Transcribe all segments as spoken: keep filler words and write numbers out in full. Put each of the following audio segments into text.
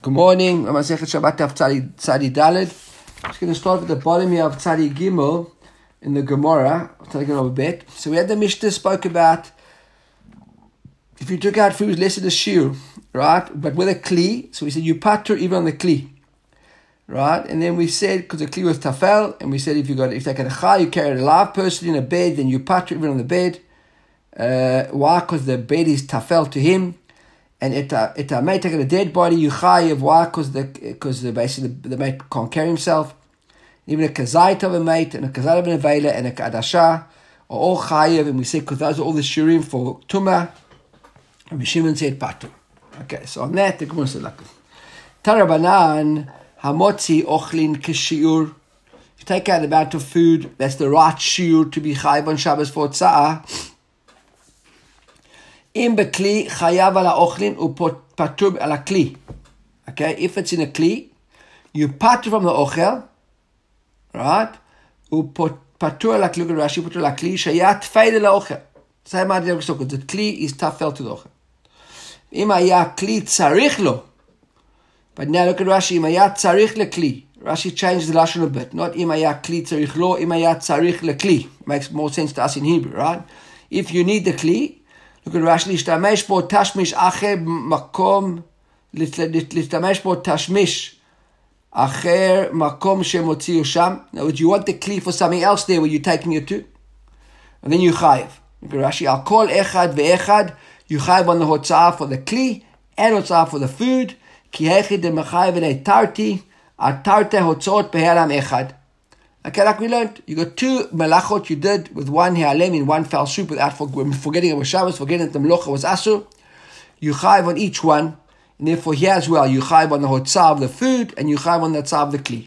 Good morning. I'm Masechet Shabbat Daf Tzadi Daled. I'm just going to start with the bottom here of Tzadi Gimel in the Gemara. I'll take it over a bit. So we had the Mishnah spoke about if you took out food less than a shiur, right? But with a kli, so we said you patur even on the kli, right? And then we said because the kli was tafel, and we said if you got if they got a chai, you carried a live person in a bed, then you patur even on the bed. Uh, why? Because the bed is tafel to him. And it uh, it uh, may take a dead body, you chayiv. Why? Because the because the basically the, the mate can't carry himself. Even a kazait of a mate and a kazait of an avela and a kadasha are all chayiv. And we say because those are all the shurim for tumah. And Shimon said patu. Okay, so on that the Gemara said like this: Tarabanan hamotzi ochlin kishiur. You take out the amount of food that's the right shiur to be chayiv on Shabbos for tza'ah. In bekli chayav ala ochlin upatur ala kli. Okay, if it's in a kli, you patur from the ochel, right? Upatur ala kli. Rashi patur ala kli shayat feid ala ochel. Same idea because the kli is tafel to the ochel. Imaya kli tzarich lo. But now look at Rashi. Imaya tzarich le kli. Rashi changed the lashon a bit. Not imaya kli tzarich lo. Imaya tzarich le kli. Makes more sense to us in Hebrew, right? If you need the kli. Look at Rashi, להשתמש בו תשמיש אחר מקום, להשתמש בו תשמיש אחר מקום שמוציאו שם. Now, would you want the kli for something else there where you're taking it to? And then you chayiv. Look at Rashi, על כל אחד ואחד, you chayiv on the הוצאה for the kli, and הוצאה for the food, כי היחיד דמחייב ולהתרתי, התרתי הוצאות בהלם אחד. Okay, like we learned, you got two melachot you did with one he'alem in one fell swoop without forgetting it was Shabbos, forgetting that the melacha was asur. You chayiv on each one, and therefore here as well, you chayiv on the hotzah of the food, and you chayiv on the hotzah of the kli.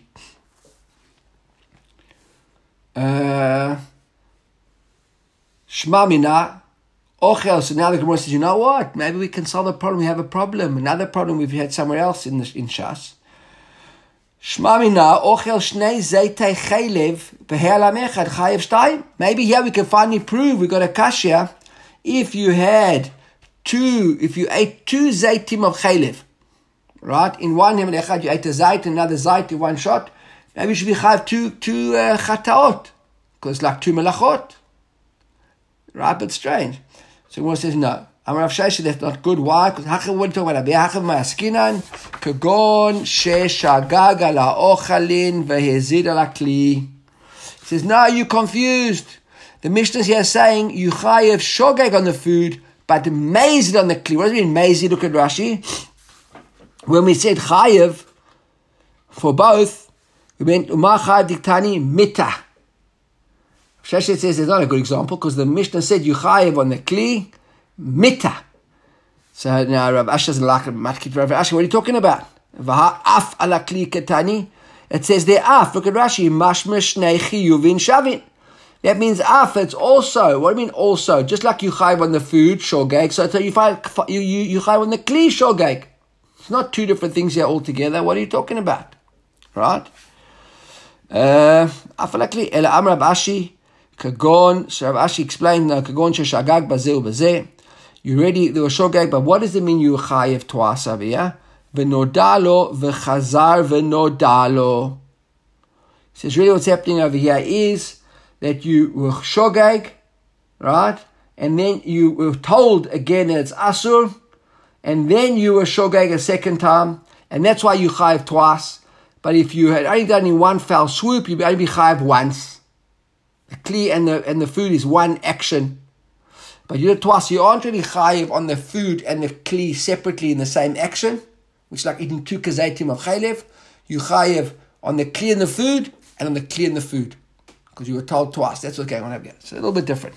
Shma mina, ochel. So now the Gemara says, you know what? Maybe we can solve the problem. We have a problem. Another problem we've had somewhere else in the, in Shas. Shma mina ochel shnei zaytei chaylev behelam echad chayev shtayim. Maybe here we can finally prove we got a kasha. If you had two, if you ate two zaytim of chaylev, right? In one hem echad you ate a zayt, another zayt in one shot. Maybe you should be chayev two two uh, chataot, because it's like two melachot, right? But strange. So one says no. Amar Rav Sheshet, that's not good. Why? Because Hachav wouldn't talk about Hachav ma'askinan kagon sheshagag ala ochalin vehezid ala kli. He says, no, you're confused. The Mishnah is here saying you chayev shogeg on the food, but mazid on the kli. What does it mean mazid? Look at Rashi. When we said chayev for both, we meant umar chayev diktani mita. Sheshet says it's not a good example because the Mishnah said you chayev on the kli. Mita. So now Rav Ashi doesn't like it. Matkit Rav Ashi, what are you talking about? Vaha af ala kli ketani. It says there af. Look at Rashi. Mashmer shnei chiyuvin shavin. That means af. It's also. What do you mean also? Just like you chayiv on the food shogeg, so, so you find you you you chayiv on the kli shogeg. It's not two different things here altogether. What are you talking about? Right? Uh, af ala kli. Ela am Rav Ashi kagon. So Rav Ashi explained no kagon sheshagag bazeh ubazeh. You ready? There was shogeg, but what does it mean you chayev twice over here? V'nodalo v'chazar v'nodalo. He says really what's happening over here is that you were shogeg, right? And then you were told again that it's asur, and then you were shogeg a second time, and that's why you chayev twice. But if you had only done in one fell swoop, you'd only be chayev once. The kli and the and the food is one action. But you did it twice, so you aren't really chayiv on the food and the kli separately in the same action, which is like eating two kazaitim of chaylev. You chayiv on the kli and the food and on the kli and the food, because you were told twice. That's what's going on over here. It's a little bit different.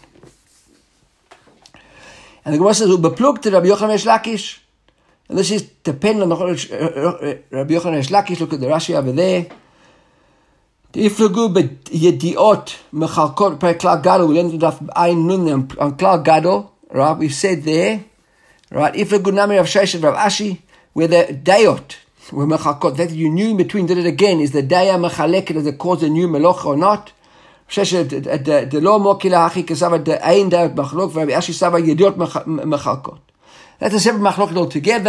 And the Gemara says, "Ubeplug to Rabbi Yochanan Reish Lakish," and this is dependent on Rabbi Yochanan Reish Lakish. Look at the Rashi over there. Iflugu b'yediot mechalkot per klal gadol. We learned enough ayin nun on klal gadol. Right, we said there. Right, iflugu nami Rav Sheshet Rav Ashi, where the dayot were mechalkot. That you knew in between. Did it again? Is the daya mechaleket? Does it cause a new melocha or not? Sheshet the lo mokila hachi kesava the ayin dayot mechalok. Rav Ashi sava yediot mechalkot. That's a separate machlokes altogether.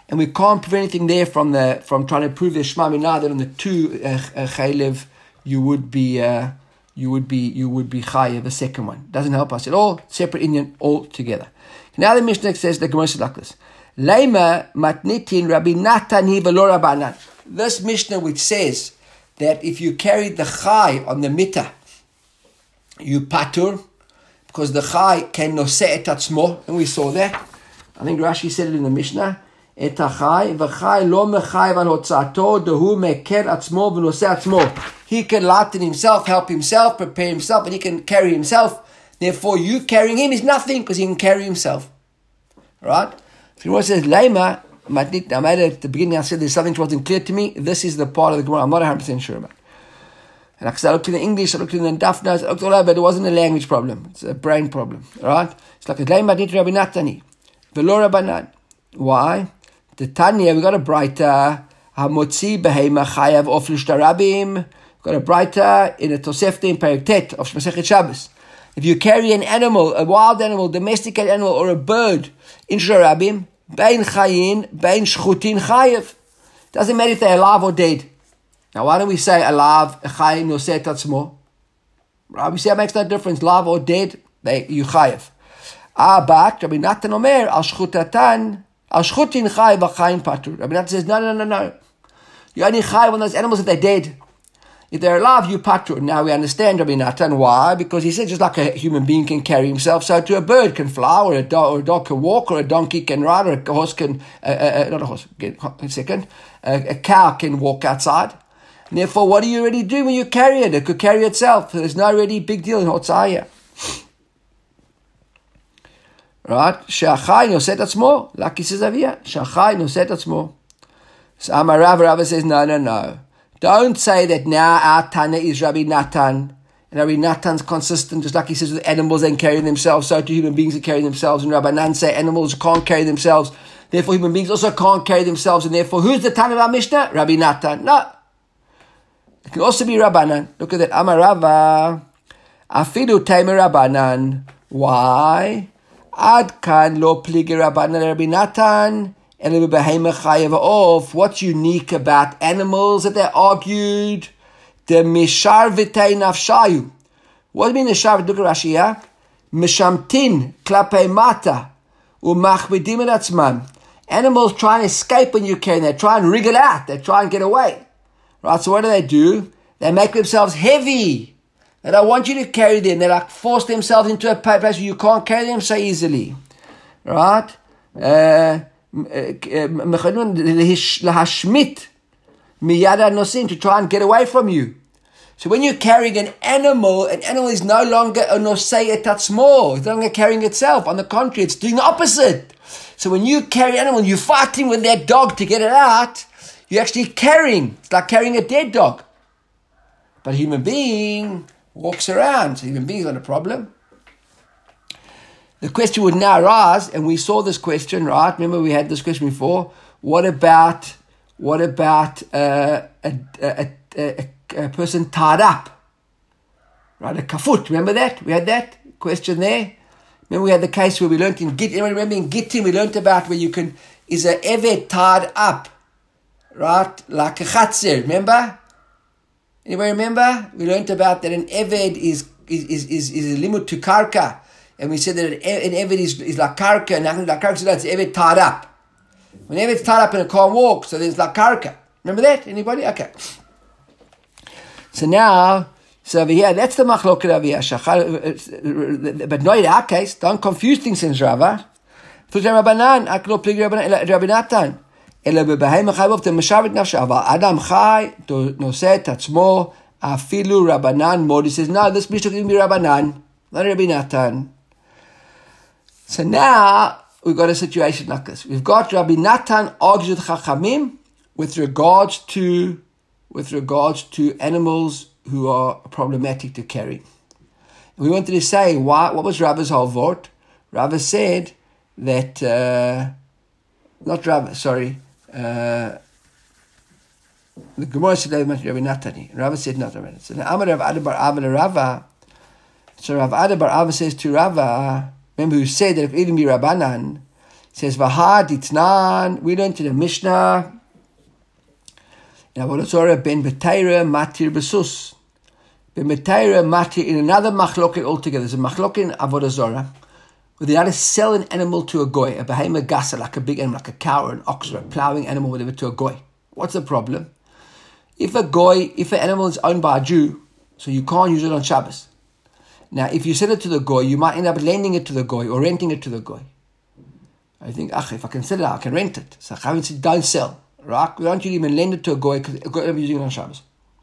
and we can't prove anything there from the from trying to prove the Shema Minah that on the two uh, uh, chaylev you would be uh, you would be you would be chayev. The second one doesn't help us at all. Separate Indian altogether. Now the Mishnah says the Gemara says like this: Leima matnitin Rabbi Natan hi v'lo Rabbanan. This Mishnah which says that if you carry the chay on the mittah, you patur, because the chay can noseh et atzmo, and we saw that. I think Rashi said it in the Mishnah. Et hachay v'chay lo mechayv al hotzato dehu meker atzmo v'noseh atzmo. He can lighten himself, help himself, prepare himself, and he can carry himself. Therefore, you carrying him is nothing because he can carry himself. Right? The Gemara says, Leima, I made it at the beginning, I said there's something that wasn't clear to me. This is the part of the Gemara I'm not one hundred percent sure about. And like I said, I looked in the English, I looked in the Dafnas, I looked all over, but it wasn't a language problem. It's a brain problem. Right? It's like, Leima matnit Rabbi Natani, v'lo Rabbanan. Why? The Tanya, we got a brighter, Hamotzi behema chayav of l'shtarabim. We got a brighter in a Tosefta in Perek Tet of Masechet Shabbos. If you carry an animal, a wild animal, domesticated animal, or a bird in Shtarabim, bein chayin, bein shchutin chayav. Doesn't matter if they're alive or dead. Now, why don't we say alive, chayin, noseh tatzmo? Right? We say it makes no difference, alive or dead, they you chayav. Ah, but Rabbi Natan Omer al shchutatan. Al shchutin chay v'chayin patur. Rabbi Natan says, no, no, no, no. You only chay when those animals, if they're dead. If they're alive, you patur. Now we understand Rabbi Natan. Why? Because he said just like a human being can carry himself, so too a bird can fly, or a dog, or a dog can walk, or a donkey can ride, or a horse can, uh, uh, not a horse, get a second, uh, a cow can walk outside. And therefore, what do you really do when you carry it? It could carry itself. So there's no really big deal in Hotzaya. Right? She'achai noseh atzmo, like he says over here. She'achai noseh atzmo. So Amar Rav, Rav says, no, no, no. Don't say that now our Tana is Rabbi Natan, and Rabbi Natan's consistent, just like he says with animals and carrying themselves, so do human beings that carry themselves, and Rabbi Nan say animals can't carry themselves, therefore human beings also can't carry themselves, and therefore who's the Tana of our Mishnah? Rabbi Natan. No. It can also be Rabbanan. Look at that. Amar Rava, Afidu Taimer Rabbanan. Why? Ad kan lo pligi Rabbanan Rabbi Natan. What's unique about animals that they argued? The mishar v'tei nafshayu. What do you mean the mishar? Look at Rashi here. Mishamtin klapei mata umachmidim el atzman. Animals try and escape when you carry them. They try and wriggle out. They try and get away. Right. So what do they do? They make themselves heavy. They don't want you to carry them. They like force themselves into a place where you can't carry them so easily. Right. Uh, lahashmit miyad nosin, to try and get away from you. So when you're carrying an animal, an animal is no longer a nosei et atzmo. It's no longer carrying itself. On the contrary, it's doing the opposite. So when you carry an animal, you're fighting with that dog to get it out. You're actually carrying. It's like carrying a dead dog. But a human being walks around. So human being's not a problem. The question would now arise, and we saw this question, right? Remember we had this question before. What about what about uh, a, a, a, a person tied up? Right, a kafut. Remember that? We had that question there. Remember we had the case where we learned in Gittin. Remember in Gittin we learned about where you can, is a eved tied up, right? Like a chatzir. Remember? Anybody remember? We learned about that an eved is is is is, is a limud to karka. And we said that an eved is, is like karka, and like karka, so that's eved tied up. When eved's tied up in a can't walk, so there's like karka. Remember that? Anybody? Okay. So now, so over here, that's the machloket over here. But not in our case. Don't confuse things in Rava. Rabbanan, aklo pligi Rabbi Natan. Ela bebehem chayvov te meshavet nafsha. Aval Adam chay noseh tatzmo afilu Rabbanan mod. He says, no, this Mishnah can be Rabbanan, not Rabbi Natan. So now we've got a situation like this. We've got Rabbi Natan argues with Chachamim with regards to with regards to animals who are problematic to carry. And we wanted to say why. What was Rava's whole vort? Rava said that uh, not Rava. Sorry, uh, the Gemara said they mentioned Rabbi Natani. Rava said not Rabbi Natani. So now Amar Rav Ada bar Ava Rava. So Rav Ada bar Ava says to Rava. Remember who said that if it even be Rabbanan, says, V'ha ditnan, we learned to the Mishnah, in Avodah Zorah, ben betayra matir besus. Ben betayra matir, in another machloket altogether. There's a machloket in Avodah Zorah, where they had to sell an animal to a goy, a behemoth gasa, like a big animal, like a cow or an ox or a ploughing animal, whatever, to a goy. What's the problem? If a goy, if an animal is owned by a Jew, so you can't use it on Shabbos. Now, if you sell it to the goy, you might end up lending it to the goy or renting it to the goy. I think, ach, if I can sell it, I can rent it. So Chavim said, don't sell. Right? We don't even lend it to a goy because a goy will be using it on Shabbos.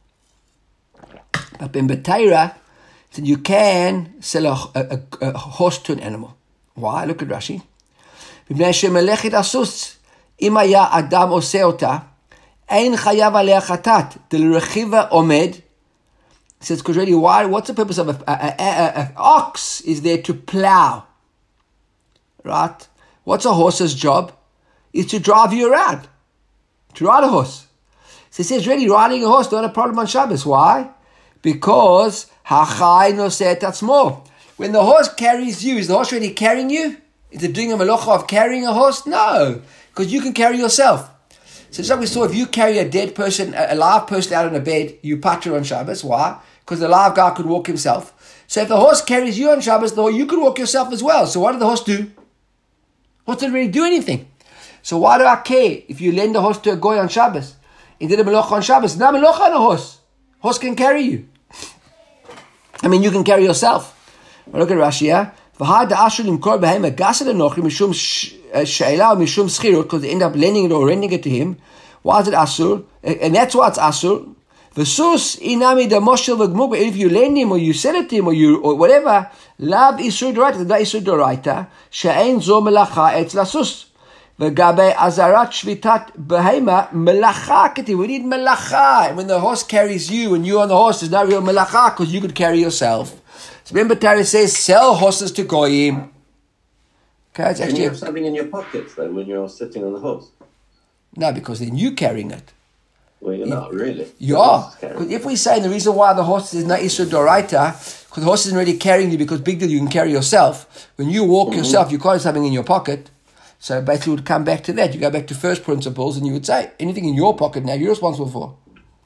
But Ben Betayra said you can sell a, a, a, a horse to an animal. Why? Look at Rashi. B'bnei shemelechit asus im haya adam oseh ota ein chayav alei chatat del rechiva omed. He says, because really, why? What's the purpose of an ox? Is there to plow, right? What's a horse's job? Is to drive you around, to ride a horse. So he says, really, riding a horse, not a problem on Shabbos. Why? Because hachai noseh tatzmo. When the horse carries you, is the horse really carrying you? Is it doing a melacha of carrying a horse? No, because you can carry yourself. So just like we saw, if you carry a dead person, a live person out on a bed, you pater on Shabbos. Why? Because the live guy could walk himself. So if the horse carries you on Shabbos, the horse, you could walk yourself as well. So what did the horse do? Horse didn't really do anything. So why do I care if you lend a horse to a goy on Shabbos? He did a melacha on Shabbos. No melacha on a horse. Horse can carry you. I mean, you can carry yourself. But look at Rashi here. Because they end up lending it or renting it to him. Why is it asur? And that's why it's asur. V'sus inami da moshel v'gmur. If you lend him or you sell it to him or you or whatever, lav isur doraita. The isur doraita she'ein zo melacha etz lasus. V'gabe azarat shvitat behema melacha keti. We need melacha. And when the horse carries you and you on the horse, there's no real melacha because you could carry yourself. So remember, Tara says, sell horses to goyim. Okay, it's Can actually you have something in your pockets then when you're sitting on the horse? No, because then you carrying it. Well, you're not really. You are. Because if we say the reason why the horse is not Isur Doraita, because the horse isn't really carrying you, because big deal, you can carry yourself. When you walk mm-hmm. yourself, you can't have something in your pocket. So basically, it would come back to that. You go back to first principles, and you would say anything in your pocket now you're responsible for.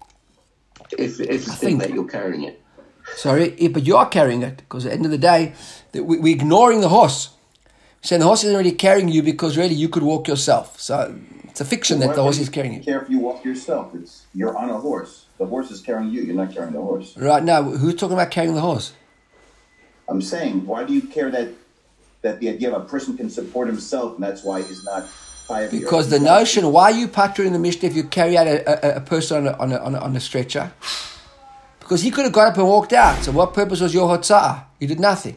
If if you think that you're carrying it. Sorry, yeah, but you are carrying it, because at the end of the day, we're ignoring the horse. Saying the horse isn't really carrying you because really you could walk yourself. So it's a fiction that the horse is carrying you. Care if you walk yourself. It's you're on a horse. The horse is carrying you. You're not carrying the horse. Right now, who's talking about carrying the horse? I'm saying, why do you care that that the idea of a person can support himself, and that's why he's not high? Because the notion, why are you pattering the Mishnah if you carry out a, a, a person on a, on, a, on, a, on a stretcher? Because he could have got up and walked out. So what purpose was your hotzah? You did nothing.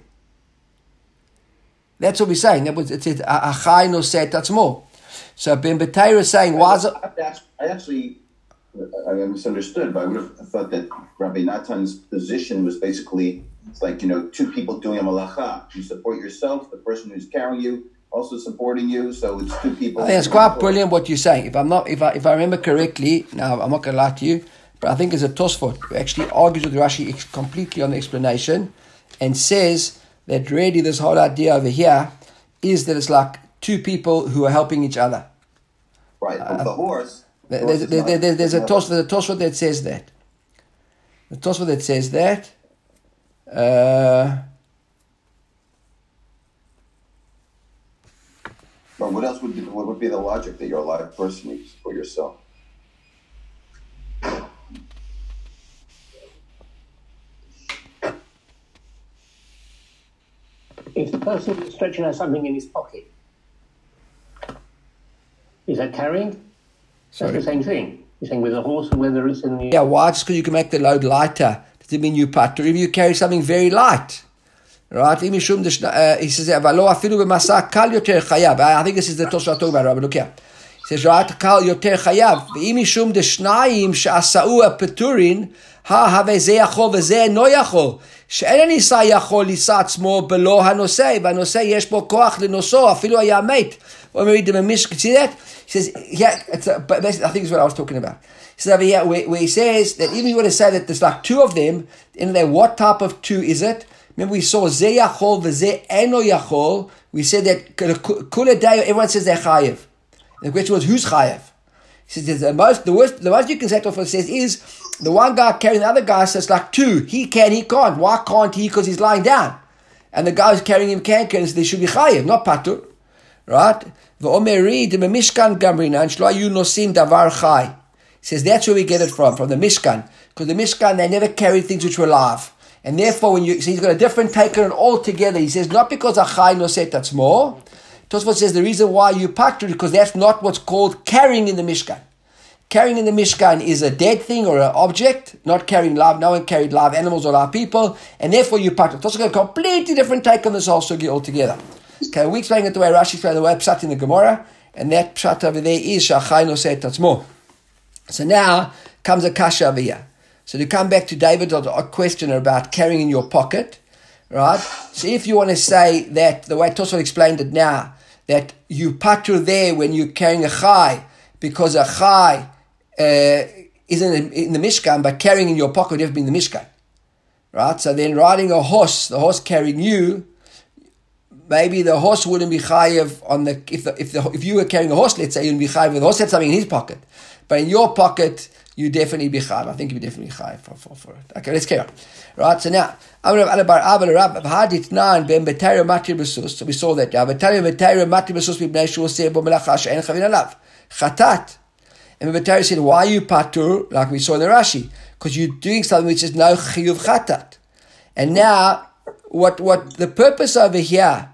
That's what we're saying. That was it said achai noseh tatzmo. So Ben Betayra is saying, why is it? I actually I misunderstood, but I would have thought that Rabbi Natan's position was basically it's like, you know, two people doing a malacha. You support yourself, the person who's carrying you also supporting you, so it's two people. I think it's quite brilliant what you're saying. If I'm not, if I if I remember correctly, now I'm not going to lie to you, but I think it's a Tosfot who actually argues with Rashi completely on the explanation and says that really this whole idea over here is that it's like two people who are helping each other. Right, but uh, the horse... The there's, horse there's, there's, there's, there's a Tosfot, there's a Tosfot that says that. The Tosfot that says that. Uh, but what else would be, what would be the logic that you're a live person, you support yourself? If the person is stretching out something in his pocket, is that carrying? Sorry. That's the same thing. You're saying with a horse or whether it's in the... Yeah, why? Just because you can make the load lighter. Does it mean you patter? If you carry something very light, right? Uh, he says, I think this is the Tosfot talking about, Rabbi. Look here. He says, right, kal yoter chayav. Ve'im mishum deshnayim she'asa'u peturin ha have ze yachol v'ze no yachol. שאין הניסה יכול לישא עצמו בלא הנושא, והנושא יש בו כוח לנושאו, אפילו היה מת. See that? He says, yeah, it's a, but basically, I think it's what I was talking about. He says over here, where, where he says that even you want to say that there's like two of them, in there, what type of two is it? Remember we saw ze yachol v'ze eno yachol, we said that kula day, everyone says they're chayiv. The question was, who's chayiv? He says the most, the worst, the most you can say to what says is the one guy carrying the other guy says like two. He can, he can't. Why can't he? Because he's lying down, and the guy who's carrying him can carry. So they should be chayiv, not patur, right? V'omeri de mishkan gamrinan shlo ayu nosim davar chay. He says that's where we get it from, from the Mishkan, because the Mishkan they never carried things which were alive. And therefore, when you, so he's got a different take on it altogether. He says, not because a chai noset that's more. Tosfot says the reason why you patur because that's not what's called carrying in the Mishkan. Carrying in the Mishkan is a dead thing or an object, not carrying live. No one carried live animals or live people, and therefore you patur. Tosfot got a completely different take on this whole sugi altogether. Okay, we're explaining it the way Rashi explained the way Pshat in the Gemara, and that Pshat over there is shachai noset that's more. So now comes a kasha over here. So to come back to David's question about carrying in your pocket, right? So if you want to say that, the way Tosfot explained it now, that you patur there when you're carrying a chai, because a chai uh, isn't in the Mishkan, but carrying in your pocket would have been the Mishkan, right? So then riding a horse, the horse carrying you, maybe the horse wouldn't be chayiv on the, if the, if the, if you were carrying a horse, let's say you'd be chayiv, the horse had something in his pocket, but in your pocket, you definitely be chayiv. I think you definitely chayiv for, for, for it. Okay, let's carry on. Right, so now, so we saw that. Chatat. And Betar said, why are you patur? Like we saw in the Rashi. Because you're doing something which is no chiyuv chatat. And now, what what the purpose over here,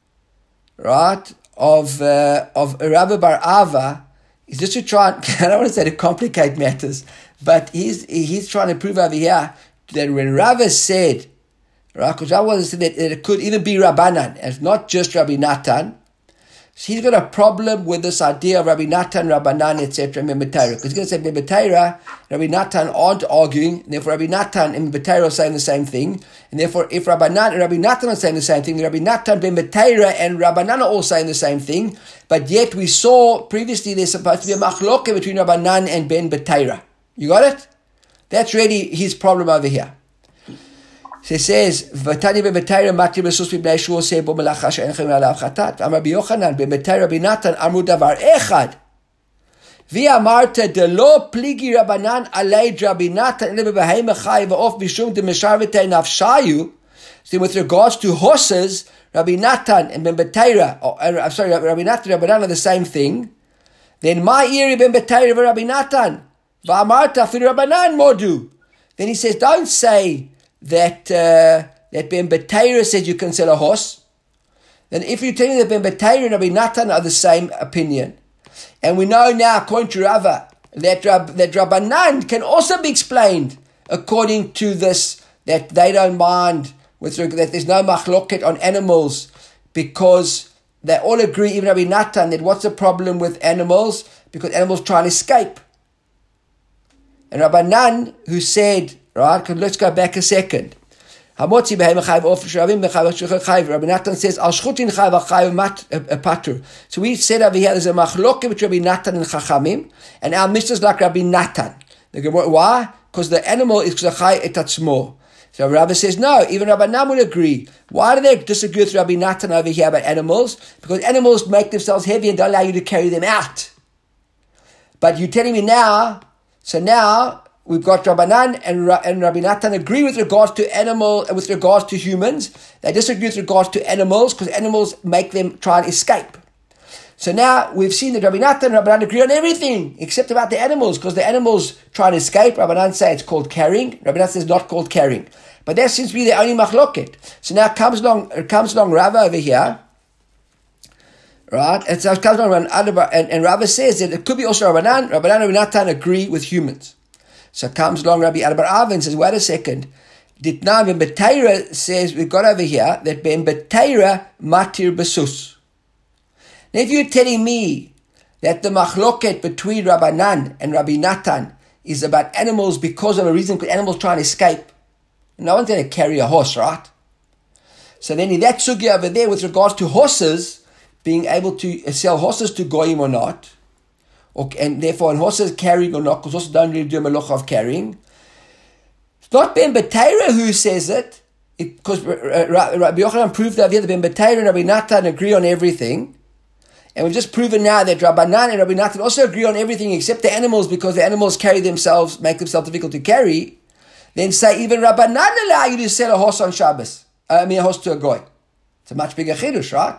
right, of uh, of Rabbi Bar Ava, is just to try, and, I don't want to say to complicate matters, but he's he's trying to prove over here that when Rava said, right, because Rava said that it could even be Rabbanan, and not just Rabbi Natan, so he's got a problem with this idea of Rabbi Natan, Rabbanan, et cetera, and Membeteira. Because he's going to say Membeteira, Rabbi Natan aren't arguing, and therefore Rabbi Natan and Membeteira are saying the same thing, and therefore if Rabbanan and Rabbi Natan are saying the same thing, Rabbi Natan, Membeteira, and Rabbanan are all saying the same thing, but yet we saw previously there's supposed to be a machloke between Rabbanan and Ben Beteira. You got it? That's really his problem over here. So it says, "V'tani be'beteira mati besus b'bnei shul say bo melacha she'en chem alav chatat." Amar b'Yochanan be'beteira b'Natan amru davar echad. V'amarta de lo pligi Rabbanan alei Rabbi Natan ele be'beheim chai v'of b'shum de mesharvetei nafshayu. So with regards to horses, Rabbi Natan and Ben Beteira, or I'm sorry, Rabbi Natan and Rabbanan are the same thing. Then my iri Ben Beteira v'Rabbi Natan v'amarta afilu Rabbanan modu. Then he says, don't say that uh, that Ben Beteira says you can sell a horse. Then if you're telling that Ben Beteira and Rabbi Natan are the same opinion, and we know now, according to Rava, that Rab, that Rabbanan can also be explained according to this, that they don't mind with that there's no machloket on animals, because they all agree, even Rabbi Natan, that what's the problem with animals? Because animals try and escape. And Rabbanan, who said, right, let's go back a second. Rabbi Natan says, Al shchutin chayv mat patur. So we said over here, there's a machloket between Rabbi Natan and Chachamim, and our Mishnah is like Rabbi Natan. Why? Because the animal is chay etatzmo. So Rabbi says, no, even Rabbi Nam would agree. Why do they disagree with Rabbi Natan over here about animals? Because animals make themselves heavy and don't allow you to carry them out. But you're telling me now, so now we've got Rabbanan and, and Rabbi Natan agree with regards to animal and with regards to humans. They disagree with regards to animals because animals make them try and escape. So now we've seen that Rabbi Natan and Rabbanan agree on everything except about the animals, because the animals try and escape. Rabbanan say it's called carrying. Rabbanan says it's not called carrying. But that seems to be the only machloket. So now comes along, comes along Rava over here, right? And so it comes along and, and Rava says that it could be also Rabbanan. Rabbanan and Rabbi Natan agree with humans. So comes along Rabbi Bar Ava and says, wait a second. Ditnan Ben Beteira says, we've got over here that Ben Beteira matir besus. Now if you're telling me that the machloket between Rabbanan and Rabbi Natan is about animals because of a reason, because animals try and escape, no one's going to carry a horse, right? So then in that sugya over there with regards to horses, being able to sell horses to goyim or not, or, and therefore in horses carrying or not, because horses don't really do a malacha of carrying. It's not Ben Beteira who says it. because Rabbi Yochanan proved that the Ben Betayra and Rabbi Natan agree on everything. And we've just proven now that Rabbanan and Rabbi Natan also agree on everything except the animals, because the animals carry themselves, make themselves difficult to carry. Then say even Rabbanan allow you to sell a horse on Shabbos. Uh, I mean a horse to a goy. It's a much bigger chidush, right?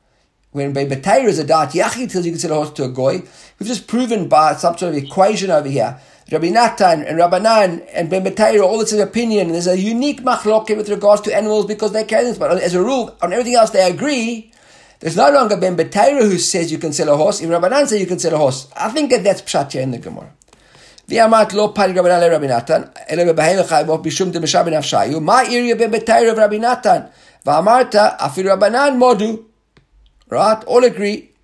When Ben Betayra is a da'at yachid tells you can sell a horse to a goy, we've just proven by some sort of equation over here. Rabbi Natan and Rabbanan and Ben Betayra, all it's an opinion. And there's a unique machloket with regards to animals because they carry them. But as a rule, on everything else they agree. There's no longer Ben Betayra who says you can sell a horse. If Rabbanan says you can sell a horse, I think that that's pshat here in the Gemara. V'amat lo pari Rabbanan le Rabbi Natan, ele bebehem chayvov bishum de mesha benafshayu. Ma iriya Ben Betayra of Rabbi Natan. V'amarta afilu Rabbanan modu. Right? All agree.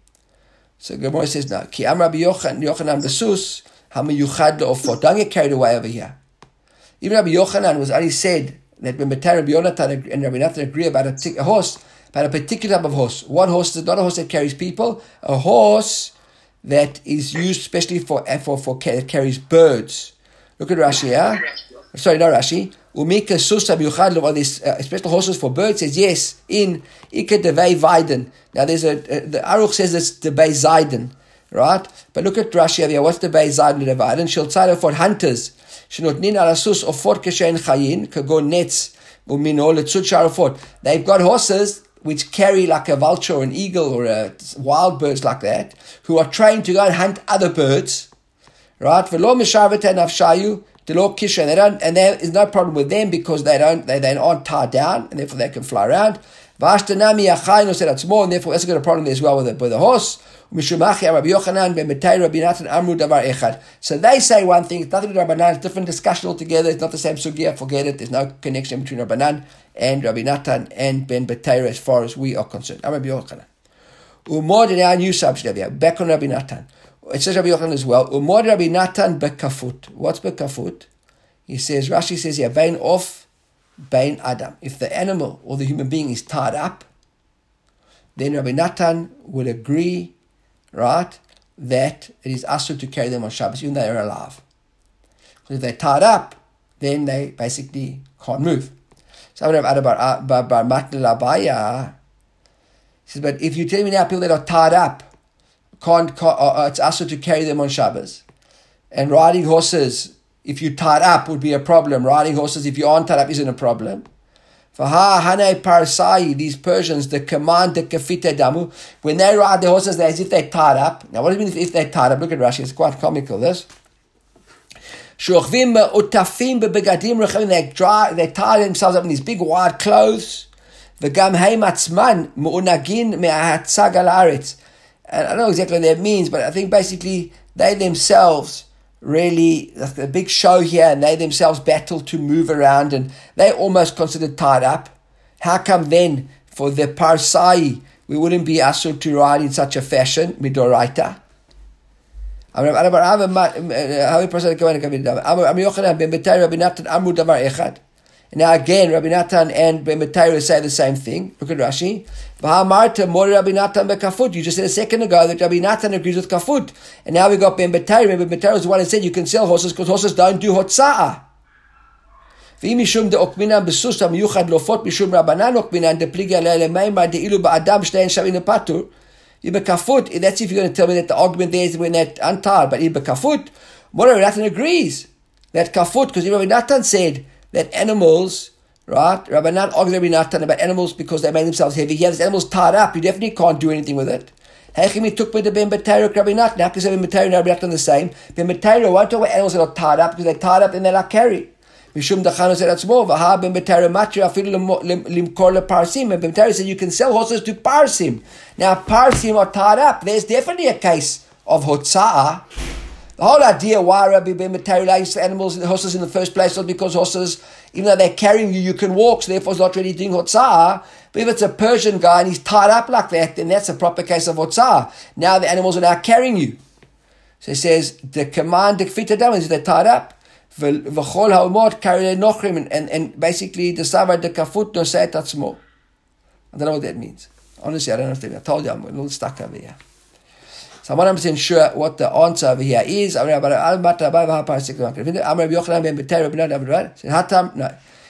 So Gemara says no. Ki am Rabbi Yochanan Yochanan besus hamiyuchad le'ofot. Don't get carried away over here. Even Rabbi Yochanan was only said that Ben Betayra, Rabbi Yonatan, and Rabbi Natan agree about a, t- a horse. But a particular type of horse. One horse is not a horse that carries people. A horse that is used especially for for for that carries birds. Look at Rashi. Yeah? Sorry, not Rashi. Umika susa biyuchad on these special horses for birds. Says yes in Ika Devei Vaiden. Now there's a, a the Aruch says it's Devei Zaiden, right? But look at Rashi over here. What's Devei Zaiden Devei Vaiden? She'll try for hunters. Shenotnin alasus ofort keshen chayin kagon nets umino letzut sharofot. They've got horses which carry like a vulture or an eagle or a wild birds like that, who are trained to go and hunt other birds, right? V'lo misharvete nafshayu, delo kisha, and they don't, and there is no problem with them because they don't, they, they aren't tied down, and therefore they can fly around. V'ashtanami achayno said that's more, and therefore that's got a problem there as well with the, with the horse. Mishumachi Rabbi Yochanan ben Betayra Rabbi Natan amru davar echad. So they say one thing, it's nothing to Rabbi Natan, it's different discussion altogether, it's not the same sugya, forget it, there's no connection between Rabbi Natan and Rabbi Natan and Ben Betayra as far as we are concerned. I'm Rabbi Yochanan. Umod in our new subject over here, back on Rabbi Natan. It says Rabbi Yochanan as well, Umod Rabbi Natan bekafut. What's bekafut? He says, Rashi says here, Bain off, Bain Adam. If the animal or the human being is tied up, then Rabbi Natan would agree, right, that it is asur to carry them on Shabbos, even though they're alive. Because if they're tied up, then they basically can't move. So I would have bar bar matnel abaya. He says, but if you tell me now people that are tied up, can't, can't uh, it's asur to carry them on Shabbos, and riding horses, if you're tied up, would be a problem. Riding horses, if you aren't tied up, isn't a problem. For ha hane parsai, these Persians, the command the kafite damu, when they ride the horses, they're as if they're tied up. Now, what does it mean if, if they're tied up? Look at Rashi; it's quite comical. This. They dry, they tie themselves up in these big wide clothes. And I don't know exactly what that means, but I think basically they themselves really, a big show here, and they themselves battle to move around, and they almost considered tied up. How come then for the parsai we wouldn't be asur to ride in such a fashion, midoraita? Now again, Rabbi Natan and Ben Betayra say the same thing. Look at Rashi. You just said a second ago that Rabbi Natan agrees with kafut, and now we got Ben Betayra. Ben Betayra is the one that said you can sell horses because horses don't do hotza'ah. Iba kafut, that's if you're going to tell me that the argument there is when they're untied, but Iba kafut, Rabbi Natan agrees that kafut, because Rabbi Natan said that animals, right, Rabbi Natan argues Rabbi Natan about animals because they made themselves heavy. Yeah, this animal's tied up, you definitely can't do anything with it. Hechimi took me to Ben Betayra Rabbi Natan, now because Ben Betayra and Rabbi Natan the same. Ben Betayra won't talk about animals that are tied up because they're tied up and they're not carried. Mishum Dachano said that's more. Vaha Ben Betayra Matri Afilu Limkor LeParsim. And Ben Betayra said you can sell horses to Parsim. Now Parsim are tied up. There's definitely a case of Hotza'ah. The whole idea why Rabbi Ben Betayra likes animals and horses in the first place was because horses, even though they're carrying you, you can walk, so therefore it's not really doing Hotza'ah. But if it's a Persian guy and he's tied up like that, then that's a proper case of Hotza'ah. Now the animals are now carrying you. So he says the command the Kfit Adam is they're tied up. V'chol ha'umot carry their nochrim, and and basically the savar the kafut no say tatzmo. I don't know what that means. Honestly, I don't know if they, I told you I'm a little stuck over here. So I'm one hundred percent sure what the answer over here is. No.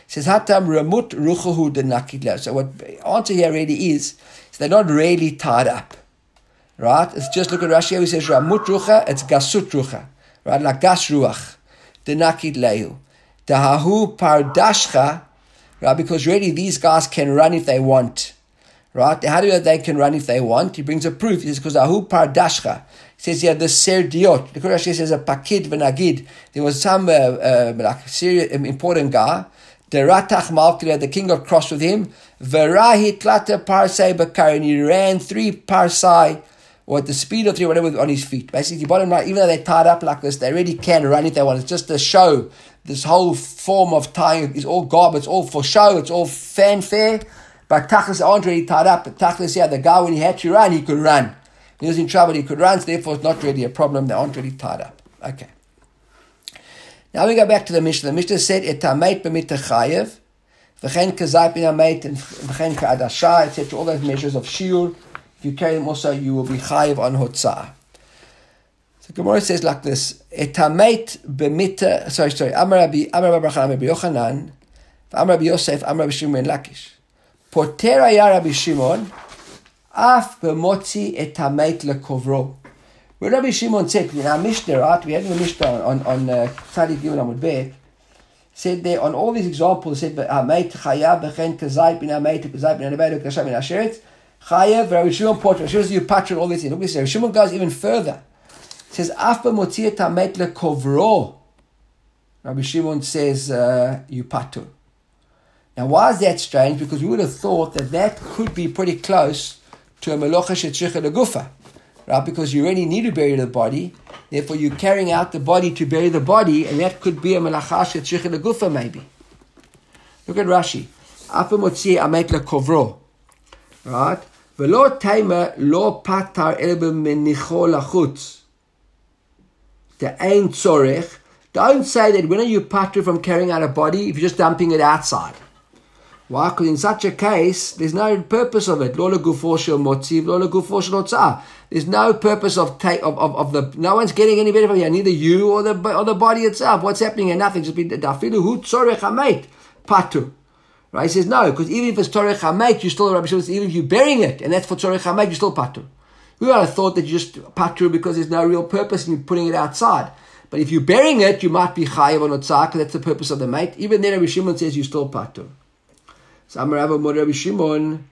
says Hatam Ramut Ruchahu Denakid Lehu. So what the answer here really is, is they're not really tied up. Right? It's just look at Rashi here, he says Ramut Rucha, it's Gasut Rucha. Right? Like Gas Ruach. Denakid Lehu. Dahahu Pardashcha, right? Because really these guys can run if they want. Right? How do you know they can run if they want? He brings a proof. He says, because Ahu Pardashcha. He says here, the Serdiot. The Quran says a Pakid V'Nagid. There was some uh, uh, like serious, um, important guy. The Ratach Malkila, the king got cross with him. V'Rahi Tlata Parsai Bakar. And he ran three Parsai, or at the speed of three, whatever, on his feet. Basically, bottom line, even though they're tied up like this, they really can run if they want. It's just a show. This whole form of tying is all garbage. It's all for show. It's all fanfare. But Tachlis aren't really tied up. But Tachlis, yeah, the guy, when he had to run, he could run. When he was in trouble, he could run. So therefore, it's not really a problem. They aren't really tied up. Okay. Now we go back to the Mishnah. The Mishnah said, Et ha'meit b'mit chayev, v'chen kazayt bin ha'meit, and v'chen ka'adasha, et cetera. All those measures of shiur. If you carry them also, you will be chayev on hotzah. So Gemara says like this: Et ha'meit b'mit. Sorry, sorry. Amar Rabbi Amar Rabbi Yochanan, Rabbi Yochanan, Amar Rabbi Yosef, Amar Rabbi Shimon ben Lakish. Poter haya Rabbi Shimon, af b'motzi et ha'meit lekovro. Where Rabbi Shimon said in our Mishnah, right? We had in the Mishnah on on Tzadi Gimel Amud Bet. Said there on all these examples, said ha'meit chayav b'chen kazayt bin ha'meit kazayt bin ha'meit kazayt bin ha'sheret chayav. Rabbi Shimon Poter. Rabbi Shimon you patron all this. Look at this. Rabbi Shimon goes even further. It says af b'motzi et ha'meit lekovro. Rabbi Shimon says uh, you patron. Now, why is that strange? Because we would have thought that that could be pretty close to a melocha shetzricha legufa, right? Because you really need to bury the body, therefore you're carrying out the body to bury the body, and that could be a melacha shetzricha legufa maybe. Look at Rashi. Apa motzi amet lekovro, right? V'lo taima lo patar el b'menicho lachutz. The ein tzorech. Don't say that when are you patur from carrying out a body if you're just dumping it outside. Why? Because in such a case, there's no purpose of it. Lo legufo shel motzi, lo legufo shel hotzah. There's no purpose of, take, of, of of the. No one's getting any better from you, neither you or the or the body itself. What's happening here? Nothing. Just be dafilu hu tzorech hameit patu. Right? He says no, because even if it's tzorech hameit, you still Rabbi Shimon says even if you're burying it, and that's for tzorech hameit, you still patu. We would have thought that you just patu because there's no real purpose in you putting it outside. But if you're burying it, you might be chayav on hotzah, because that's the purpose of the mate. Even then, Rabbi Shimon says you still patu. So Amar Rav Umod Rabbi Shimon.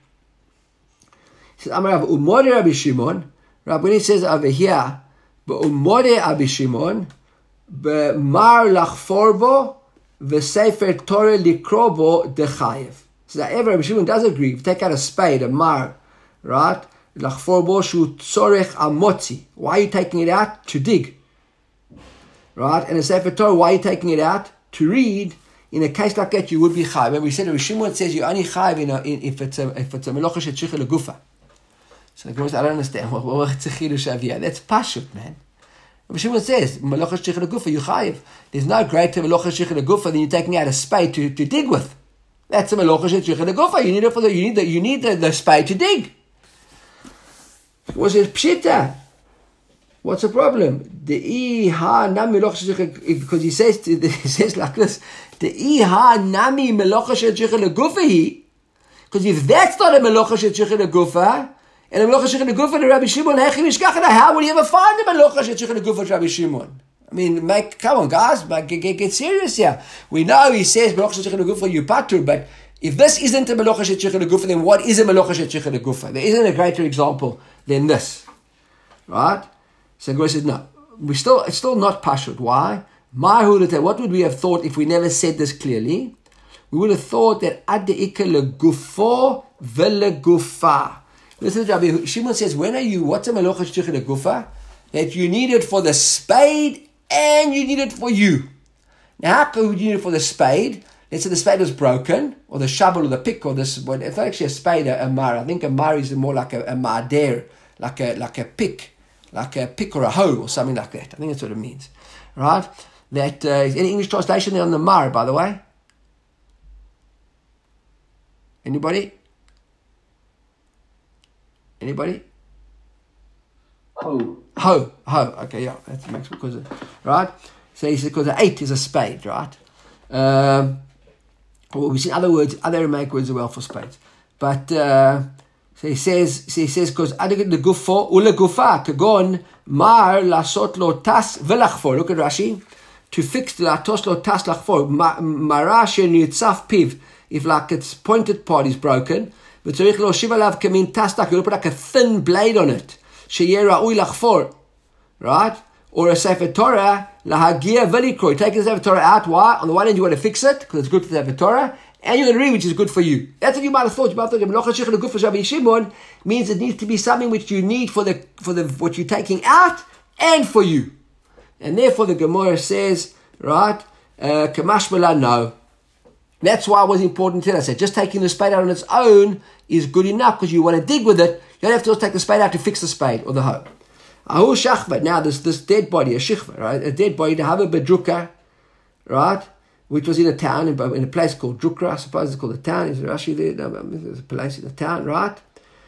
He says Amar Rav Umod Rabbi Shimon. Rabbi when he says over here, but Umod Rabbi Shimon, but Mar lachforbo, the Sefer Torah likrobo dechayev. So that ever Rabbi Shimon does agree. If you take out a spade, a mar, right? Lachforbo shu tzorech amotzi. Why are you taking it out? To dig. Right? And the Sefer Torah, why are you taking it out? To read. In a case like that, you would be chayiv. Remember, we said Rabbi Shimon says you only chayiv in, in if it's a if it's a melocha shetzricha legufa. So the Gemara says, I don't understand. What what's a chidush over here? That's pashut, man. Rabbi Shimon says melocha shetzricha legufa you chayiv. There's no greater melocha shetzricha legufa than you taking out a spade to, to dig with. That's a melocha shetzricha legufa. You need it for the you need the you need the, the spade to dig. What says pshita? What's the problem? The ha nami melocha because he says he says like this. The iha nami melocha shetzricha legufa, because if that's not a melocha shetzricha legufa, and a melocha shetzricha legufa to Rabbi Shimon, how would you ever find a melocha shetzricha legufa to Rabbi Shimon? I mean, make come on, guys, make, get, get serious here. We know he says melocha shetzricha legufa you patur, but if this isn't a melocha shetzricha legufa, then what is a melocha shetzricha legufa? There isn't a greater example than this, right? So Gemara says no. We still it's still not pashut. Why? What would we have thought if we never said this clearly? We would have thought that ad de'ika legufo v'legufa. Listen to Rabbi Shimon says, when are you, what's a melocha shetzricha legufa? That you need it for the spade and you need it for you. Now, how could you need it for the spade? Let's say the spade was broken, or the shovel or the pick, or this, well, it's not actually a spade, a, a mar. I think a mar is more like a, a marder, like a, like a pick, like a pick or a hoe or something like that. I think that's what it means, right? That uh, is any English translation there on the mar, by the way? Anybody? Anybody? Ho. Ho. Ho. Okay, yeah, that makes because of, right. So he said because the eight is a spade, right? Um, Well, we've seen other words, other Aramaic words as well for spades. But uh, so he says, so he says, because adigid legufo ulegufa kagon mar lasot lo tas velachfor. Look at Rashi. To fix the latos lo tas lachfor mara shenitzaf piv. If like its pointed part is broken, but tzarich lo shiva lav kamin tas lach. You put like a thin blade on it. Sheyera ui lachfor, right? Or a Sefer Torah lahagia velikro. You take the Sefer Torah out. Why? On the one hand, you want to fix it because it's good for the Sefer Torah. And you're going to read, which is good for you. That's what you might have thought. You might have thought means it needs to be something which you need for the for the what you're taking out and for you. And therefore the Gemara says, right, Kamashmala, uh, no. That's why it was important to us. I said just taking the spade out on its own is good enough because you want to dig with it. You don't have to just take the spade out to fix the spade or the hoe. Ahu shachva. Now this this dead body, a shichva, right? A dead body to have a bedruka, right? Which was in a town, in, in a place called Drukra, I suppose it's called a town. Is Rashi there? No, there's a place in the town, right?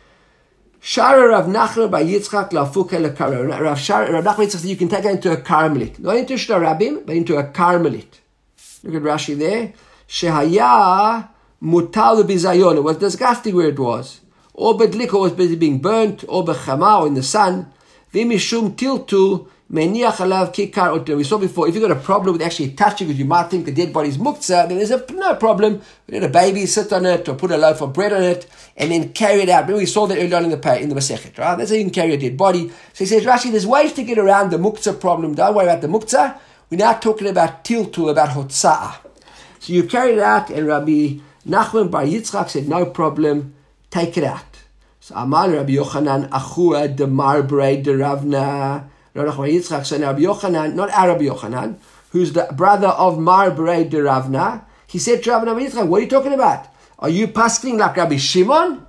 Shara Rav Nachman by Yitzchak Lafuke LeKarmel. Rav Nachman says you can take it into a Carmelit. Not into Shna Rabim, but into a Carmelit. Look at Rashi there. Shehaya Mutal Bizayon. It was disgusting where it was. Or Bedliko was busy being burnt, or Bechama, or in the sun. Vimishum Tiltu. We saw before, if you've got a problem with actually touching because you might think the dead body is muktzah, then there's a, no problem. We let a baby sit on it or put a loaf of bread on it and then carry it out. Remember we saw that earlier on in the in the Masechet, right? That's how you can carry a dead body. So he says, Rashi, there's ways to get around the muktzah problem. Don't worry about the muktzah. We're now talking about tiltu, about hotza'ah. So you carry it out and Rabbi Nachman bar Yitzchak said, no problem, take it out. So Amar Rabbi Yochanan, Achua de Marbrei de Ravna. So now Rabbi Yochanan, not our Rabbi Yochanan, who's the brother of Marbrei de Ravna, he said to Rabbi Yitzchak, what are you talking about? Are you pasking like Rabbi Shimon?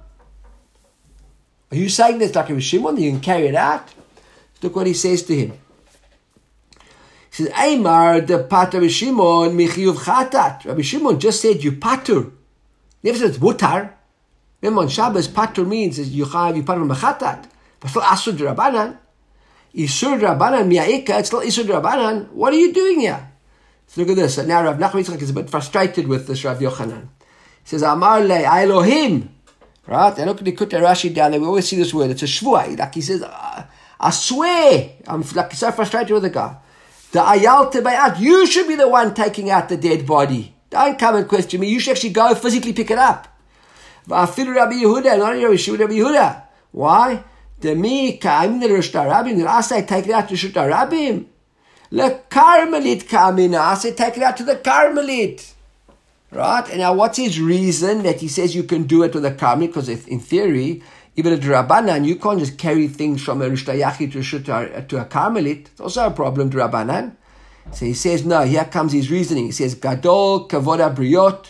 Are you saying this like Rabbi Shimon, that you can carry it out? Look what he says to him. He says, Eimar de pat Rabbi Shimon michiyuv chatat. Rabbi Shimon just said you patur. Never said it's mutar. Remember on Shabbos, patur means is you chayav, you patur mechatat. But still asur de Rabbanan. Isur Rabbanan mi'aika, it's still Isur Rabbanan. What are you doing here? So look at this. So now Rav Nachman Yitzchak is a bit frustrated with this Rav Yochanan. He says, Amar le Elohim. Right? And look at the Kutei Rashi down there. We always see this word. It's a shvua. Like he says, I swear. I'm like so frustrated with the guy. The ayal tebayat. You should be the one taking out the dead body. Don't come and question me. You should actually go physically pick it up. Va'afilu Rabbi Yehuda. Not only Rabbi Yehuda. Why? The me kaim the Rosh Hashanah. I say take it out to Rosh Hashanah. Le Carmelit kamina. I say take it out to the Carmelit. Right? And now what's his reason that he says you can do it with the Carmelit? Because in theory, even a Drabanan, you can't just carry things from a Rosh Hashanah to a Carmelit. It's also a problem, Drabanan. So he says no. Here comes his reasoning. He says Gadol kavod abriot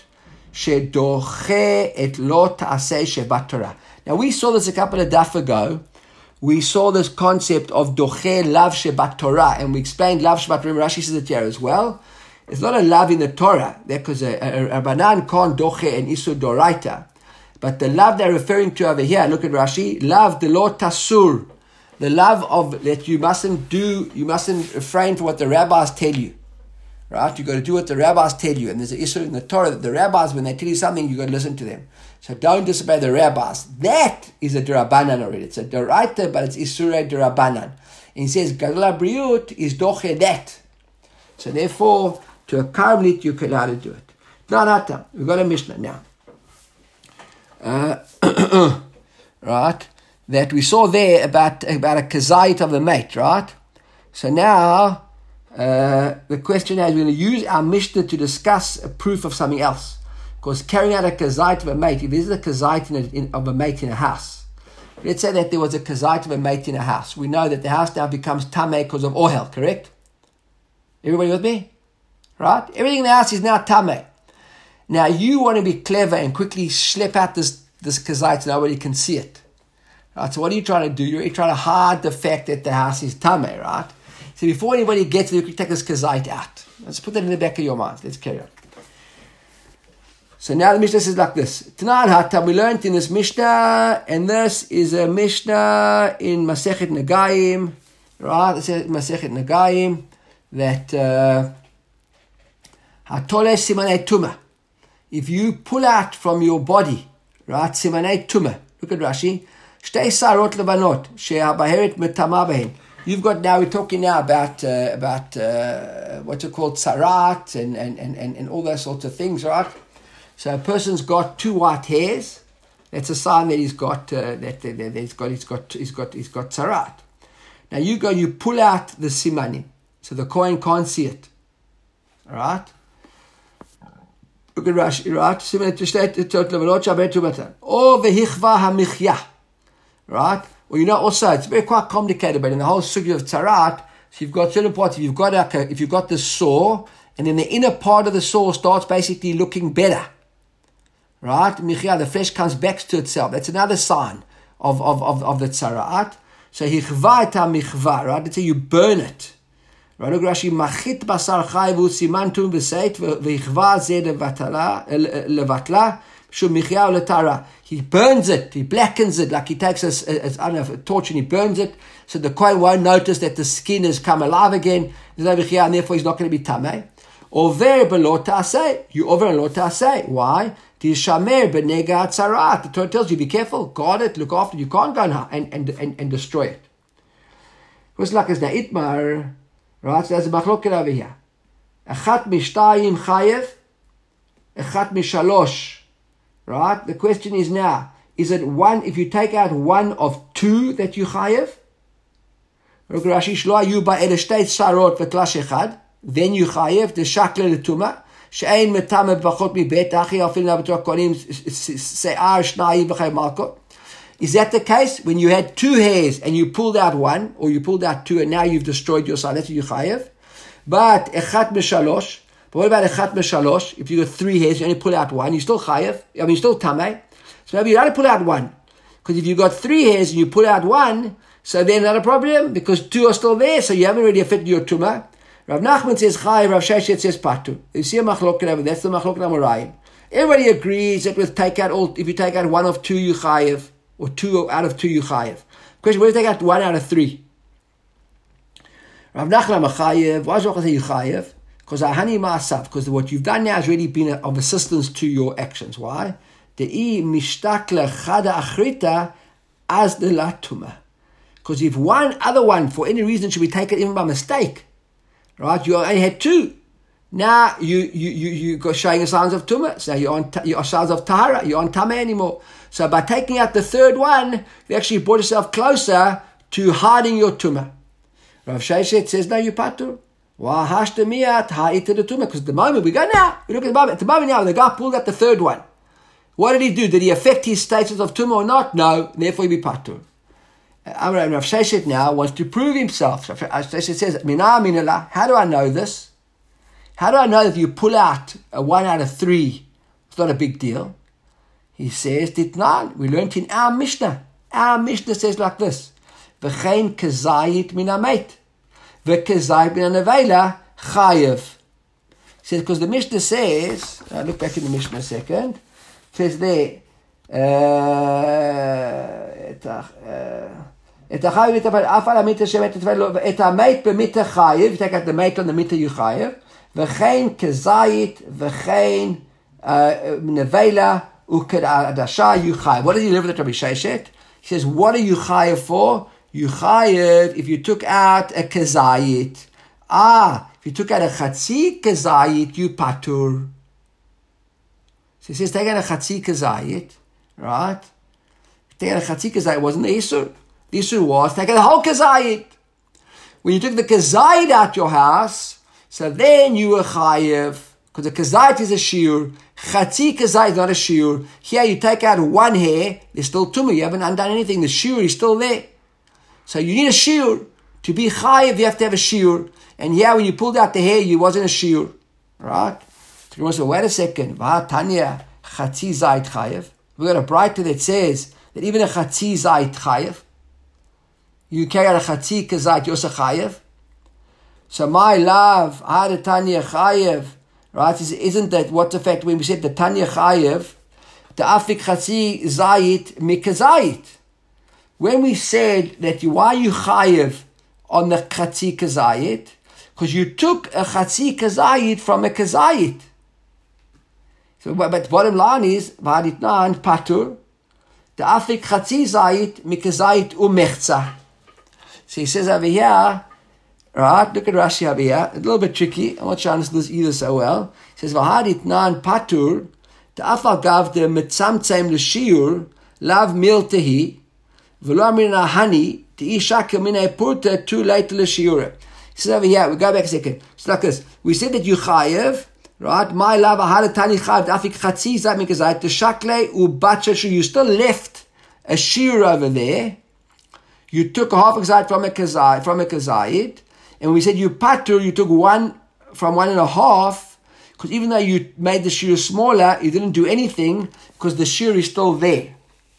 shedoche et lo ta'aseh shebat Torah. Now we saw this a couple of daf ago. We saw this concept of doche lav shebat Torah, and we explained lav shebat Torah. Rashi says it here as well. It's not a lav in the Torah, because a, a, a banan can't doche and isur doraita. But the lav they're referring to over here, look at Rashi, lav de lo tasur, the lav of that you mustn't do, you mustn't refrain from what the rabbis tell you. Right? You got to do what the rabbis tell you, and there's an issue in the Torah that the rabbis, when they tell you something, you got to listen to them. So don't disobey the rabbis. That is a derabanan already. It's a doraita, but it's isurei derabanan. And he says gadol abriut is doche that. So therefore, to a Carmelit you can how to do it. Now, nata, we've got a Mishnah now. Uh, right? That we saw there about about a kazait of the mate, right? So now. Uh, the question is, we're going to use our Mishnah to discuss a proof of something else. Because carrying out a kazait of a mate, if there's a kazait in a, in, of a mate in a house, let's say that there was a kazait of a mate in a house. We know that the house now becomes tameh because of ohel, correct? Everybody with me? Right? Everything in the house is now tameh. Now you want to be clever and quickly schlep out this, this kazait so nobody can see it. Right? So what are you trying to do? You're trying to hide the fact that the house is tameh, right? So before anybody gets it, you can take this kazait out. Let's put that in the back of your mind. Let's carry on. So now the Mishnah says like this. Tanan Hatam, we learned in this Mishnah, and this is a Mishnah in Masechet Nagayim, right? It says Masechet Nagayim that Hatole Simanei Tuma. if you pull out from your body, right, simanei tumah. Look at Rashi. Shtei sarot levanot she'habaheret metama behin. You've got now. We're talking now about uh, about uh, what's it called, sarat and and, and and and all those sorts of things, right? So a person's got two white hairs. That's a sign that he's got uh, that, that, that he's got he's got he's got he's got sarat. Now you go, you pull out the simanim, so the Kohen can't see it. All right. Look at Rashi, right? Similar to state or vehichva hamichya, right? Or you know, also it's very quite complicated, but in the whole sugya of tzarat, so you've got certain parts. If you've got like a, if you've got the sore, and then the inner part of the sore starts basically looking better, right? Michya, the flesh comes back to itself. That's another sign of of of, of the tzarat. So hichva et hamichva, right? Let's say you burn it. Right? Look, Rashi, machit basar chai v'u siman tum v'seit v'hichva zeh levatla levatla shum michya u'letara. He burns it, he blackens it, like he takes a, a, a, I don't know, a torch and he burns it, so the Kohen won't notice that the skin has come alive again. There's no michya, and therefore he's not going to be tamei. Over below ta'aseh, you over and below ta'aseh. Why? Tishamer b'nega tzarat. The Torah tells you, be careful, guard it, look after it. You can't go and and and, and destroy it. It was like as Itmar, right? So there's a machloket over here. Achat mishtayim chayev, achat mishalosh. Right? The question is now, is it one, if you take out one of two that you chayev? Look, Rashi, shlo ayu ba'el shtei sarot v'klash echad, then you chayev the shakle l'tumah. She'ein metame b'chot mi bet achi afil nabetor konim se'ar shnayim v'chay malkot. Is that the case? When you had two hairs and you pulled out one, or you pulled out two and now you've destroyed your son, that's what you chayev. But echat mishalosh, but what about echat mishalosh? If you got three hairs, you only pull out one, you still chayev. I mean, you still tamei. So maybe you only pull out one. Because if you got three hairs and you pull out one, so then not a problem, because two are still there, so you haven't really affected your tumah. Rav Nachman says chayev, Rav Sheshet says patu. You see a machloket over, that's the machloket Amoraim. Everybody agrees that with take out all, if you take out one of two, you chayev, or two out of two, you chayev. Question, what if you take out one out of three? Rav Nachman chayev, why is it say you chayev? Because ahani ma'asav, because what you've done now has really been of assistance to your actions. Why? De'i mishtakle chada achrita as the latuma. Because if one other one, for any reason, should be taken even by mistake, right? You only had two. Now you you you you got showing signs of tumah. So you're on you're signs of tahara. You're on tameh anymore. So by taking out the third one, you actually brought yourself closer to hiding your tumah. Rav Sheshet says, no, you patur. Why hashtamiat ha'ita the tumah? Because the moment we go now, we look at the moment. At the moment now, the guy pulled out the third one. What did he do? Did he affect his status of tumah or not? No. Therefore, he be patur. Rav Sheshet now wants to prove himself. Rav Sheshet says, Mina minala. How do I know this? How do I know that if you pull out a one out of three, it's not a big deal? He says, Titnan. We learned in our Mishnah. Our Mishnah says like this: V'chein kezayit min hamet, v'kezayit min hanevela chayev. He says because the Mishnah says. I look back in the Mishnah a second. It says there. Et hachayev afal hamita shemet et hamet b'mita chayev. You take out the mate on the mita you chayev. V'chein kezayit v'chein nevela uked adasha you chayev. What did he live with Rabbi Sheshet? He says, what are you chayev for? You chayev if you took out a kezayit. Ah, if you took out a chatzi kezayit, you patur. So he says, take out a chatzi kezayit, right? Take out a chatzi kezayit, it wasn't the isur. The isur was, take out the whole kezayit. When you took the kezayit out your house, so then you were chayev, because the kezayit is a shiur. Chatzi kezayit is not a shiur. Here you take out one hair, there's still tumah. You haven't undone anything. The shiur is still there. So you need a shiur. To be chayev, you have to have a shiur. And here when you pulled out the hair, you wasn't a shiur. Right? So you want to say, wait a second. Tanya, chatzi zayit chayev. We've got a brighter that says that even a chatzi zayit chayev. You carry out a chatzi kezayit, you're also chayev. So my love, Hada Tanya Chayev, right? Isn't that what's the fact when we said the Tanya Chayev, the Afik Chatzi Zayit Mikazayit? When we said that you, why you Chayev on the Chatzi Kazayit? Because you took a Chatzi Kazayit from a Kazayit. So, but, but bottom line is, V'haditnan patur, da'afik chatzi zayit mikazayit umechza. So he says over here, right, look at Rashi over here, a little bit tricky, I'm not sure I understand this either so well. He says, V'haditnan patur, da'afal gav de mitzamtzem l'shiur, lav mil tehi, v'lo amrina hani, te'i shakel minei purta, too late l'shiura. He says over here, we go back a second. It's like this. We said that you chayev, right? My lava halatani chayev dafik chatzi zayit mikazayit the shakle u batcha. You still left a shear over there. You took a half a kazayit from a kazayit from a kazayit, and we said you patur. You took one from one and a half because even though you made the shear smaller, you didn't do anything because the shear is still there.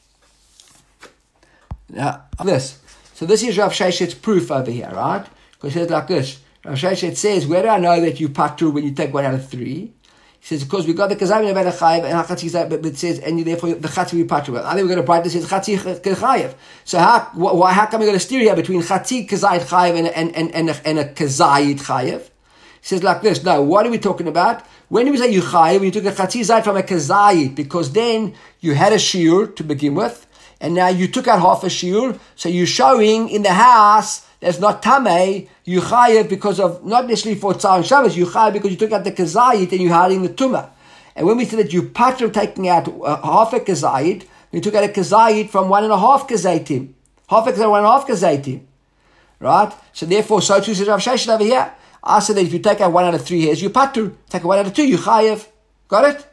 Now this. So this is Rav Sheshet's proof over here, right? Because he says like this. Rav Sheshet says, where do I know that you patur when you take one out of three? He says, because we got the kazayim about a chayiv and chatzi zayit, but it says, and you therefore the chatzi we patur. I think we're going to write this as chatzi chayiv. So how why how come we going to steer here between chatzi kazayit chayiv and and and and a, and a kazayit chayiv? He says like this. No, what are we talking about? When we say you chayiv, you took a chatzi zayit from a kazayit because then you had a shiur to begin with, and now you took out half a shiur, so you're showing in the house. That's not tamei, you chayev because of, not necessarily for tzar and Shabbos, you chayev because you took out the kazayit and you're hiding the tumah. And when we said that you patur taking out uh, half a kazayit, you took out a kazayit from one and a half kazayitim. Half a kazayit, one and a half kazayitim. Right? So therefore, so too says Rav Sheshet over here. I said that if you take out one out of three hairs, you patur. Take out one out of two, you chayev. Got it?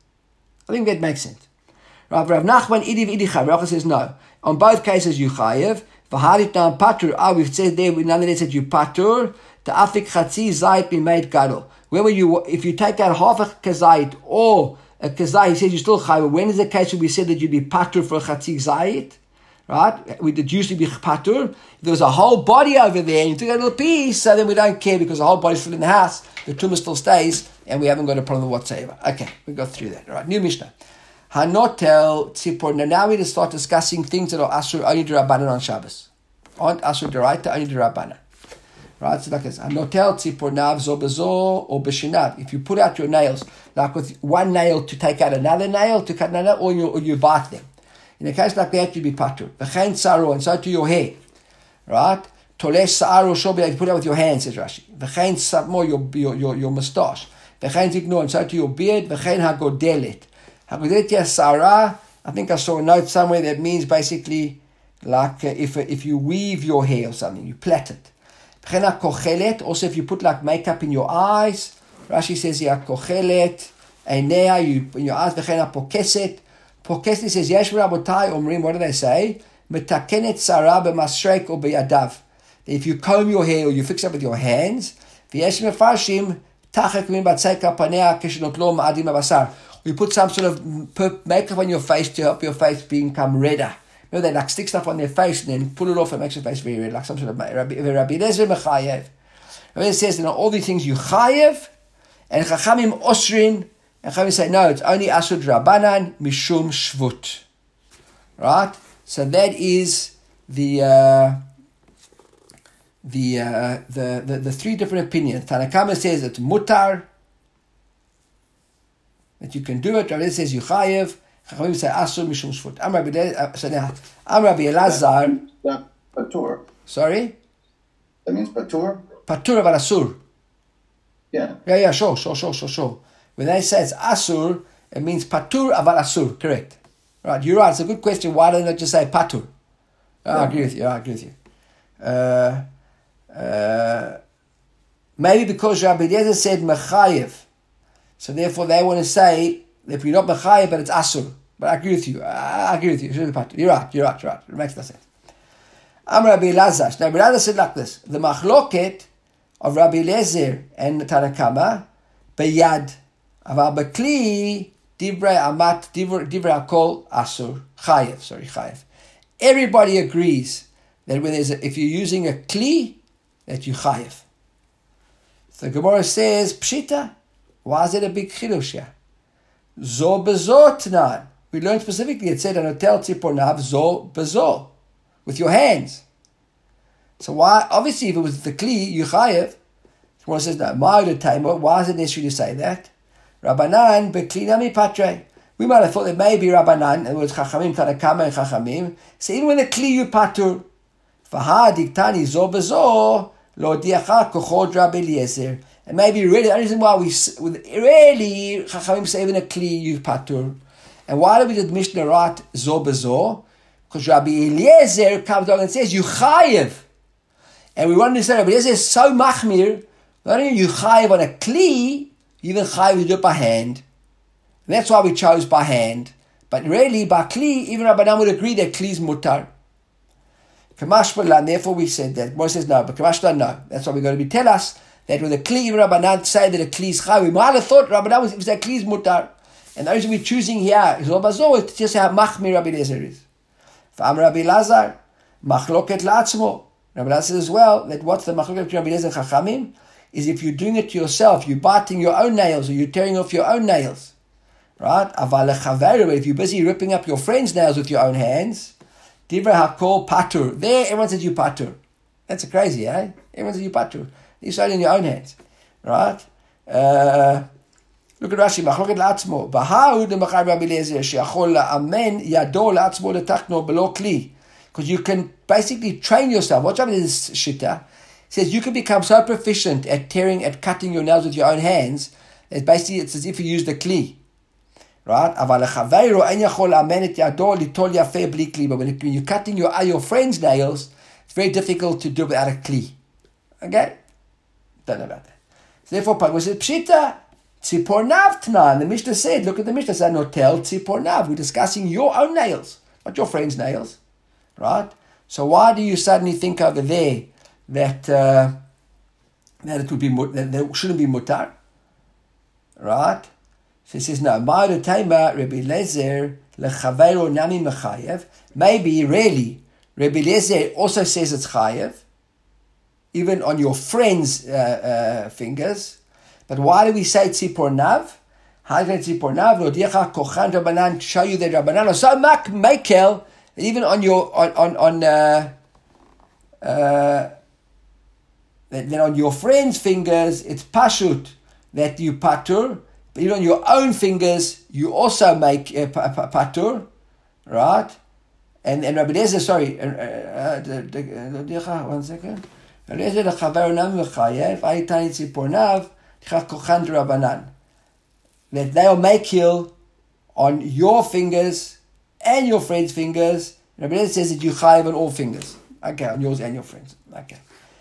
I think that makes sense. Rav Rav Nachman, Idi v'Idi chayev. Rav says no. On both cases, you chayev. V'haditnan patur. Ah, we've said there, we nonetheless said you patur. The afik chatzi zayit be made gadol. Where were you? If you take out half a kazayit or a kazayit, he says you still chayav. When is the case where we said that you'd be patur for a chatzi zayit? Right? We deduced you'd be patur. If there was a whole body over there and you took a little piece, so then we don't care because the whole body's still in the house. The tumor still stays, and we haven't got a problem whatsoever. Okay, we got through that. All right, new Mishnah. Hanotel tzipor. Now, now we just start discussing things that are asur only d'Rabbanan on Shabbos. Aren't asur d'Oraita, only d'Rabbanan. Right? So like this. Hanotel tzipor nav zo bezo or b'shinav. If you put out your nails, like with one nail to take out another nail, to cut another, or you, or you bite them. In a case like that, you'd be patur. V'chein saro, and so to your hair. Right? Tolesh saro shobi, you put it out with your hand, says Rashi. V'chein samo, your, your, your, your moustache. V'chein zikno, and so to your beard. V'chein hagodelet. Hagodelet Sarah, I think I saw a note somewhere that means basically like uh, if uh, if you weave your hair or something, you plait it. Also, if you put like makeup in your eyes, Rashi says here kochelet, einea, you in your eyes. V'chena pokeset. Pokeset says yesh rabotai omrim. What do they say? Metakenet Sarah b'masrek or b'yadav. If you comb your hair or you fix it with your hands, v'yesh mefarshim tachek min batzeka panea keshenot lo ma'adim abasar. You put some sort of makeup on your face to help your face become redder. You know, they like stick stuff on their face and then pull it off and makes your face very red, like some sort of Rabbi Eliezer mechayev. And it says, you know, all these things you chayev, and chachamim osrin, and chachamim say, no, it's only asur d'Rabbanan mishum shvut. Right? So that is the uh, the, uh, the the the three different opinions. Tanakama says it's mutar, that you can do it. Rabbi says you chayev. Chachamim say asur mishum shvut. Am Rabbi so now Am Rabbi Elazar. Patur. Sorry. That means patur. Patur aval asur. Yeah. Yeah, yeah, sure, sure, sure, sure, sure. When they say it's asur, it means patur aval asur. Correct. Right. You're right. It's a good question. Why don't they just say patur? Oh, I agree with you. I agree with you. Uh, uh, maybe because Rabbi Eliezer said mechayev. So therefore, they want to say that we're not mechayev, but it's asur. But I agree with you. I agree with you. You're right. You're right. You're right. It makes no sense. Am Rabbi Elazar. Now, Rabbi Elazar said like this: the machloket of Rabbi Eliezer and Tanakama beyad aval bekli divrei amat divrei hakol asur chayev. Sorry, chayev. Everybody agrees that when there's a, if you're using a kli, that you chayev. So the Gemara says pshita. Why is it a big chidush here? Zo bezo tnan. We learned specifically, it said, Anotel tzipor nav zo bezo. With your hands. So why, obviously if it was the kli, you chayev. Someone says, no, ma'od taima. Why is it necessary to say that? Rabbanan bekli nami patre. We might have thought that maybe Rabbanan, in other words, Chachamim, Tanakama, and Chachamim, so even with a kli you patur. Faha diktani zo bezo lo diacha kochod Rabbi Eliezer. And maybe really, the only reason why we really Chachamim say even a kli you patur. And why do we did Mishnah write zo bezo? Because Rabbi Eliezer comes along and says you chayev. And we want to say Rabbi Eliezer is so machmir. Not only you chayev on a kli, you even chayev you do it by hand. And that's why we chose by hand. But really, by kli, even Rabbanan would agree that kli is mutar. Kamashmalan, therefore we said that. Moshe says no, but Kamashmalan no. That's why we're going to be tell us that with a kli, even Rabbanan say that a kli is chayev. We might have thought Rabbanan was, was that kli is mutar. And the reason we're choosing here is to just how machmir Rabbi Eliezer is. Fa'am Rabbi Lazar, machloket la'atzmo. Rabbi Lazar says as well that what's the machloket between Rabbi Eliezer and Chachamim is if you're doing it to yourself, you're biting your own nails or you're tearing off your own nails. Right? Aval lechaveru, if you're busy ripping up your friend's nails with your own hands, divra hakol patur. There, everyone says you patur. That's crazy, eh? Everyone says you patur. You're starting in your own hands. Right? Uh, look at Rashi. Machloket la'atzmo. B'ha'u demachar Rabbi Eliezer she'achol la'amen yado la'atzmo letachno below kli. Because you can basically train yourself. Watch out with this shita. It says you can become so proficient at tearing, at cutting your nails with your own hands, that basically it's as if you used a kli. Right? But when you're cutting your, your friend's nails, it's very difficult to do without a kli. Okay? Don't know about that. So therefore, was it pshita? Tzipor nav tnan. The Mishnah said, look at the Mishnah, said, notel tzipor nav. We're discussing your own nails, not your friend's nails. Right? So why do you suddenly think over there that uh, that it would be that there shouldn't be mutar? Right? So he says no. Ma'adu taima Rabbi Eliezer lechaveiro nami mechayev. Maybe really Rabbi Eliezer also says it's chayev, even on your friend's uh, uh, fingers. But why do we say tzipor nav? How can tzipor nav lo diacha kochan Rabbanan show you that Rabbanan are so mak mekel. Even on your on on, on uh, uh, then on your friend's fingers, it's pashut that you patur. But even on your own fingers, you also make uh, patur, right? And and Rabbi Eliezer, sorry, uh, uh, the, the, the, one second. Rabbi Eliezer the chaver nam mechayev ayitani tzipor nav tichach kochan Rabbanan. That they'll make heal on your fingers and your friend's fingers. Rabbi Eliezer says that you chayiv on all fingers. Okay, on yours and your friends. Okay.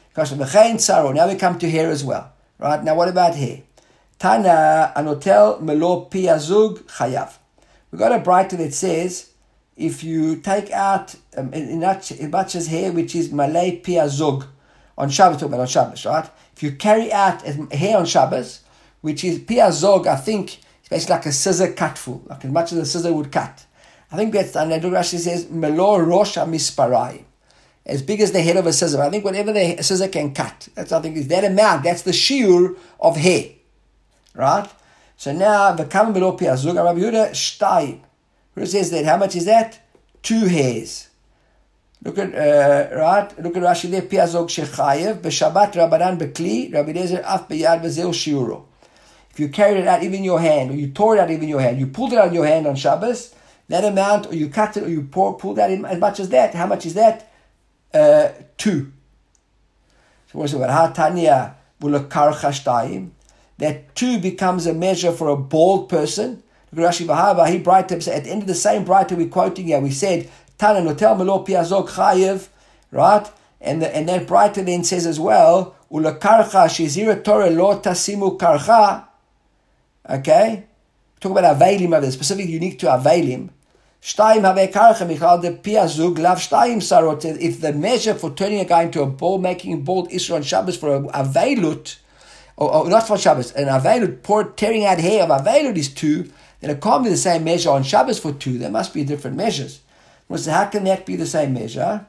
Now we come to hair as well. Right? Now what about hair? Tana anotel melo pi azug chayav. We got a brighter that says if you take out um, in, in much as hair which is malay pi azug on Shabbos, talking about on Shabbos, right? If you carry out hair on Shabbos, which is pi azug, I think it's basically like a scissor cutful, like as much as a scissor would cut. I think that's, and Rashi says, Melo Rosh HaMisparai, as big as the head of a scissor. I think whatever the scissor can cut, that's I think is that amount, that's the shiur of hair. Right? So now, V'kam Melo Pi Azug, Rabbi Yehuda, Shtayim. Who says that? How much is that? Two hairs. Look at, uh, right? Look at Rashi there, Pi Azug Shechayev, B'Shabbat Rabbanan B'Kli, Rabbi Eliezer Af B'Yad V'Zeu Shiuro. If you carried it out even in your hand, or you tore it out even in your hand, you pulled it out in your hand on Shabbos, that amount, or you cut it, or you pour, pull that in as much as that. How much is that? Uh, two. So what's it about? Hatanya v'lekarcha shtayim. That two becomes a measure for a bald person. Rashi V'hava, he brighter, at the end of the same brighter we're quoting here, we said, Tana notel melo pi azog chayev, right? And the, and that brighter then says as well, ulekarcha shizira Torah lo tasimu karcha. Okay? Talk about avelim over there, specifically unique to avelim. Shtayim have karcha michal de piazug lav shtayim sarot. If the measure for turning a guy into a bald, making him bald Isra on Shabbos for a avelut, or, or not for Shabbos, an avelut, pour, tearing out hair of avelut is two, then it can't be the same measure on Shabbos for two. There must be different measures. So how can that be the same measure?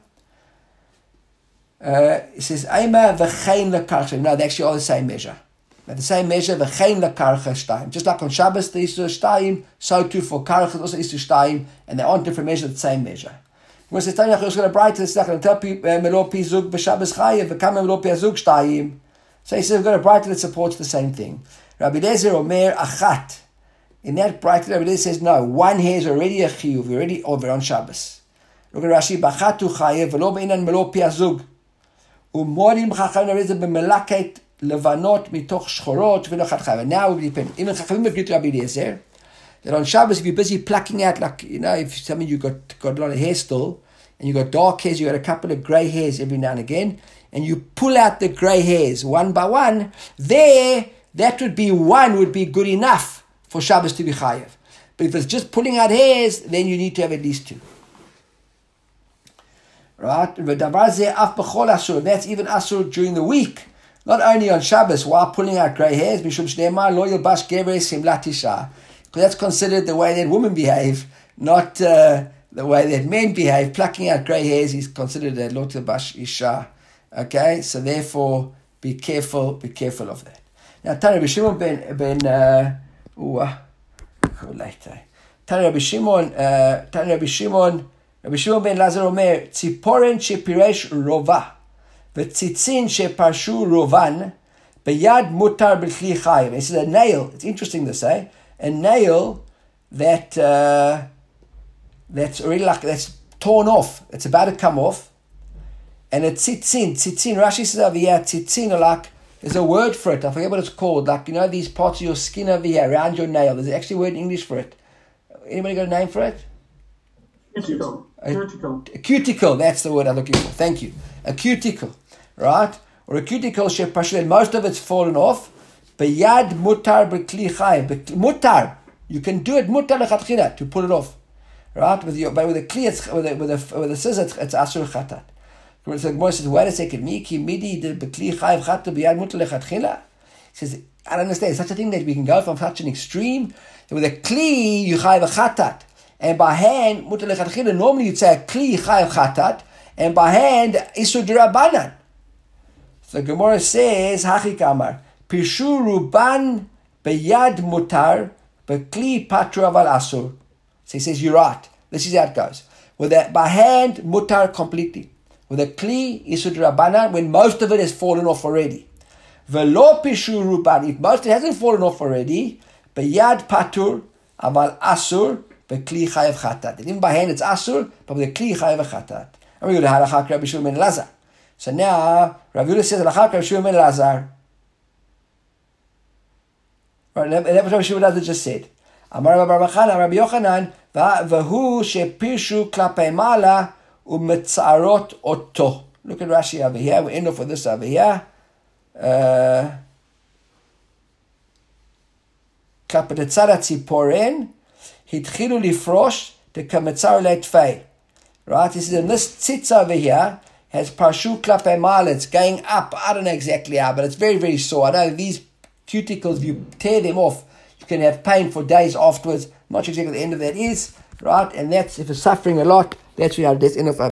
Uh, it says Eima v'chein lekarcha. No, they actually are the same measure. At the same measure, v'chein lekarcha shtayim. Just like on Shabbos, the Isra shtayim, so too for karcha, also Isra shtayim, and they aren't different measures, the same measure. When it says Tanya, it's going to brighten, it's not going to tell people melo pi zug b'Shabbos chayev, v'kam melo pi azug shtayim. So he says we've got a brighter that supports the same thing. Rabbi Eliezer Omer achat. In that bracket over there, it says no. One hair is already a chiyuv, already over on Shabbos. Look at Rashi. Bachatu chayev v'lo beinan v'lo piazug. Umorim chachamim narezeh b'melaket levanot mitoch shchorot v'lo chad chayev. Now we depend. Even chachamim agree to Rabbi Eliezer that on Shabbos, if you're busy plucking out, like you know, if something you got got a lot of hair still, and you got dark hairs, you got a couple of grey hairs every now and again, and you pull out the grey hairs one by one, there that would be one would be good enough for Shabbos to be chayev. But if it's just pulling out hairs, then you need to have at least two. Right? And that's even asur during the week. Not only on Shabbos, while pulling out grey hairs, because that's considered the way that women behave, not uh, the way that men behave. Plucking out grey hairs is considered a lo tilbash isha. Okay? So therefore, be careful, be careful of that. Now, Tanya Rabbi Shimon ben... ben uh, Ooh, uh, later. Tanya Rabbi Shimon, uh, Tanya Rabbi Shimon, Rabbi Shimon ben Lazar Omer, Tziporen shepiresh rova, v'tzitzin sheparshu rovan, beyad mutar b'chli chayim. This is a nail. It's interesting to say a nail that uh, that's already like that's torn off. It's about to come off, and a tzitzin, tzitzin. Rashi says over here, tzitzin are like. There's a word for it. I forget what it's called. Like, you know, these parts of your skin over here, around your nail. There's actually a word in English for it. Anybody got a name for it? Cuticle. A, cuticle. A cuticle. That's the word I'm looking for. Thank you. A cuticle. Right? Or a cuticle, and most of it's fallen off. Beyad mutar b'kli chayim. Mutar. You can do it mutar lechatchila, to pull it off. Right? With your, but with a kli, it's, with a, with a, with a scissor, it's asur chatat. So the Gemara says, wait a second, Miki midi the bekli chayiv chata b'yad mutar lechatchila. He says, I don't understand. It's such a thing that we can go from such an extreme. With a kli, you chayiv chatat, and by hand mutar lechatchila. Normally you'd say a kli chayiv chatat, and by hand isur d'Rabbanan. So the Gemara says, Hachik Amar, pishu ruban b'yad mutar b'kli patra aval asur. So he says, you're right. This is how it goes. With that, by hand mutar completely. With a kli isur d'Rabbanan, when most of it has fallen off already. Velo pishu ruban, if most of it hasn't fallen off already, beyad patur aval asur bekli chayev chatat. And even by hand it's asur, but with a kli chayev chatat. And we go to halachak Rabbi Shimon ben Elazar. So now Rabbi Yehuda says halachak Rabbi Shimon ben Elazar. Right, and that was Rabbi Shimon ben Elazar just said. Amar Rabbi Bachana, Rabbi Yochanan, v'hu shepirshu klapei mala. Umetzarot oto. Look at Rashi over here. We end off with this over here. Kapatetzara tziporen hitchilu lifrosh dekametzar leitfei. Right. This is in this tzitz over here has parshu klapei mal. It's going up. I don't know exactly how, but it's very very sore. I know these cuticles. If you tear them off, you can have pain for days afterwards. I'm not sure exactly what the end of that is. Right, and that's if it's suffering a lot. That's where our death end of